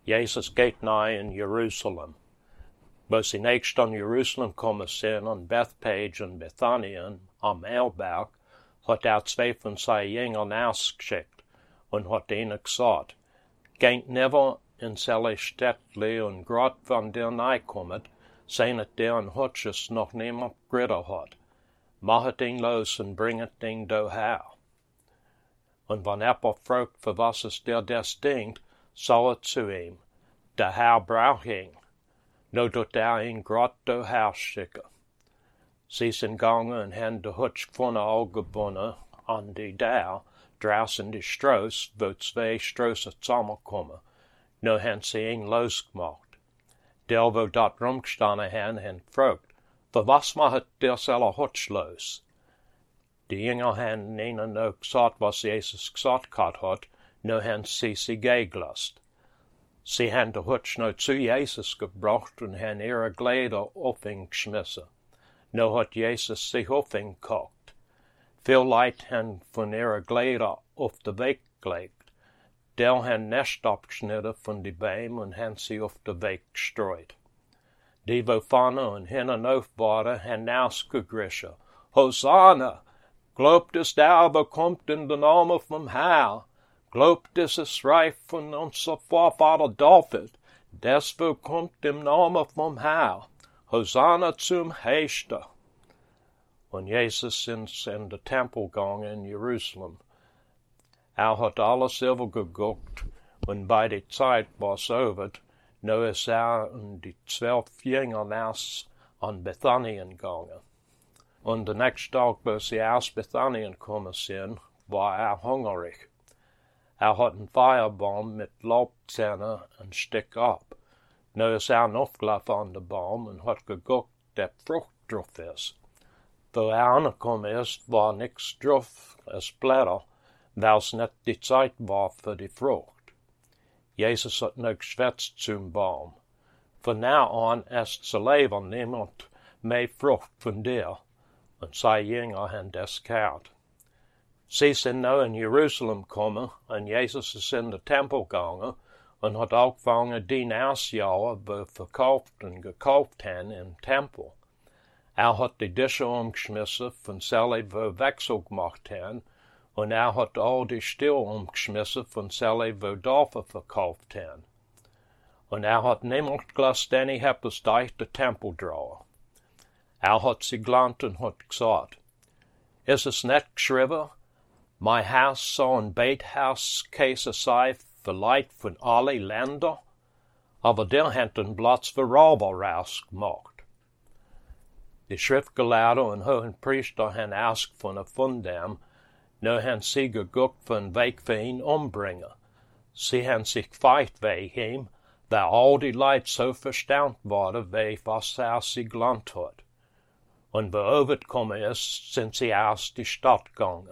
Jezus geht nigh in Jerusalem. Wo sie nächst an Jerusalem kommen sind, an Bethpage und Bethanien am Erberg, hat zwei von seinen Jüngern ausgeschickt und hat ihnen gesagt, geht never in selle Städtli und grad van der nahe kommet, senet der ein Hutches noch niemand Gritter hat. Machet ihn los und bringet ihn daher. Und wenn jemand fragt, für was es der des dingt, sagt zu ihm, der Herr braucht ihn. No dort ihn grad daher schicken. Sie sind gegangen und haben de Hutsch gefunden angebunden an die der, draußen die Straße, wo zwei Straßen zusammenkommen. No haben sie ihn losgemacht. Der, wo dort rumgestanden haben gefragt, für was macht der seller Hutsch los? Die Jünger haben ihnen noch gesagt, was Jesus gesagt hat, no haben sie gegelassen. Sie haben den Hutsch noch zu Jesus gebracht und haben ihre Kleider auf ihn geschmissen. No hat Jesus sich auf ihn gekocht. Viel Leute haben von ihren Kleider auf den Weg gelegt. Der haben Nest abgeschnitten von den Bäumen und haben sie auf den Weg gestreut. Die, wo vorne und hinten auf waren, haben ausgegrischen. Hosanna! Glaubt es, der aber kommt in den Namen vom Herr. Glaubt es, es Reich von unser Vorvater David. Des wo kommt im Namen vom Herr. Hosanna zum Höchsten. Und Jesus ist in den Tempel gegangen in Jerusalem. Hat alles übergeguckt und bei der Zeit war's over, no ist und die 12 Jünger naus an Bethanien gegangen. Und den nächsten Tag, wo sie aus Bethanien gekommen sind, war hungrig. Hat einen Feuerbaum mit Laubzähnen ein Stück ab. Nu ist aufgelaufen an den Baum und hat geguckt, der Frucht drauf ist. Wo angekommen ist, war nichts drauf als Blätter, weil es nicht die Zeit war für die Frucht. Jesus hat noch geschwätzt zum Baum. Von now an ist zu leben niemand mehr Frucht von dir. Und seine Jünger haben das gehört. Sie sind nu in Jerusalem gekommen und Jesus ist in den Tempel gegangen und hat angefangen, die auszujagen, die verkauft und gekauft haben im Tempel. Hat die Tische umgeschmissen von Sally, die Wechsel gemacht haben, und hat all die Still umgeschmissen von Sally, die Dörfer verkauft haben. Und hat niemand gelassen, den ich etwas durch den Tempel drauen. Hat sie gelernt und hat gesagt, ist es nicht geschrieben, mein Haus soll ein Bethaus Käse sein für Leute von allen Ländern? Aber der hat einen Platz für Räuber rausgemacht. Die Schriftgelehrten und hohen Priester haben ausgefunden von dem, nur haben sie geguckt für einen Weg für ihn umbringen. Sie haben sich gefeicht wegen ihm, weil all die Leute so verstaunt waren, wie was sie gelernt hat. Und wo overgekommen ist, sind sie aus die Stadt gegangen.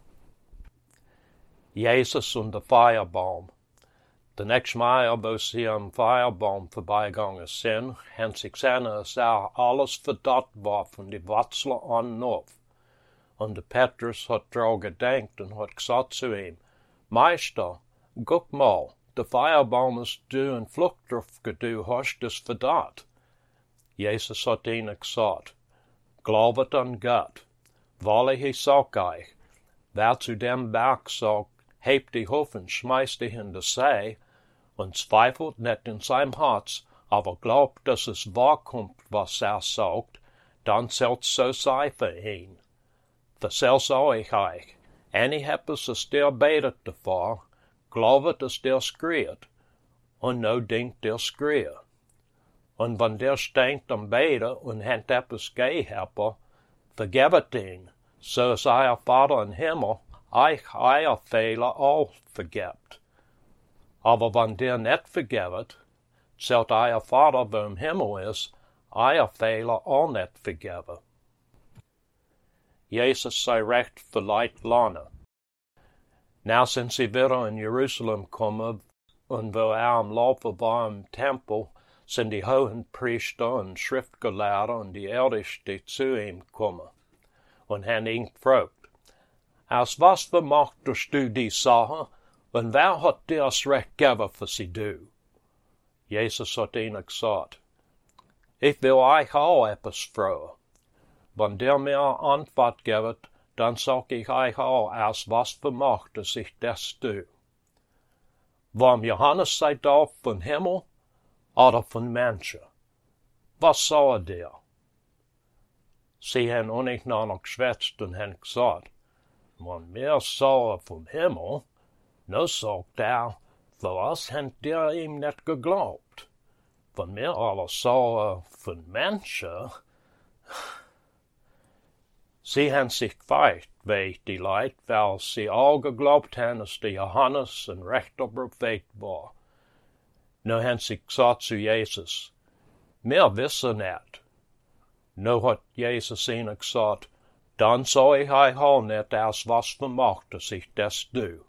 Jesus und der Feuerbaum. Der nächste Mal, wo sie am Feuerbaum vorbeigegangen sind, haben sie gesehen, dass alles verdorrt war von den Wurzeln an auf. Und der Petrus hat daran gedacht und hat gesagt zu ihm, Meister, guck mal, der Feuerbaum ist du und Flucht drauf du hast, ist verdorrt. Jesus hat ihnen gesagt, Glaubet an Gott. Wahrlich, ich sag euch, wer zu dem Berg sagt, hebt die Hof und schmeißt dich in die See, und zweifelt nicht in seinem Herz, aber glaubt, dass es wahr kommt, was sagt, dann soll's so sein für ihn. Versel sag ich euch, any etwas, es der betet davor, glaubet, dass der skriet, und no denkt der skriet. Und wenn der steht am Beten und hat etwas gehabt, vergebet ihn, so ist euer Vater im Himmel euch euer Fehler auch vergebt. Aber wenn der nicht vergebet, zählt euer Vater, der im Himmel ist, euer Fehler auch nicht vergeben. Jesus sei recht für Leute lernen. Now sind sie wieder in Jerusalem gekommen, und wo am Laufen war im Tempel, sind die hohen Priester und Schriftgelehrten und die Ältesten zu ihm gekommen und haben ihn gefragt, aus was vermachtest du die Sache, und wer hat dir das Recht gegeben für sie du? Jesus had ihnen gesagt, ich will euch auch etwas fragen. Wenn der mir Antwort gibt, dann sag ich euch auch, aus was für Macht ich das tue. Warum Johannes sei da von Himmel oder von Menschen? Was sah der? Sie haben untereinander geschwätzt und haben gesagt, wenn wir sahen vom Himmel, nu sagt für was habt ihr ihm nicht geglaubt? Wenn wir alle sahen von Menschen, sie haben sich gefeiert, weil die Leute, weil sie all geglaubt haben, dass der Johannes ein rechter Prophet war. Nu haben sie gesagt zu Jesus, wir wissen nicht. Nu hat Jesus ihnen gesagt, dann soll ich euch auch nicht aus was für Macht, dass ich das tue.